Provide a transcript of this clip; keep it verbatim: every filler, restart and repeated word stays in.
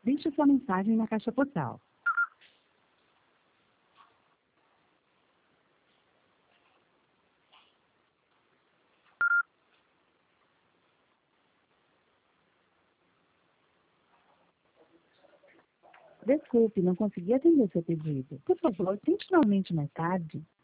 Deixe sua mensagem na caixa postal. Desculpe, não consegui atender seu pedido. Por favor, tente novamente mais tarde.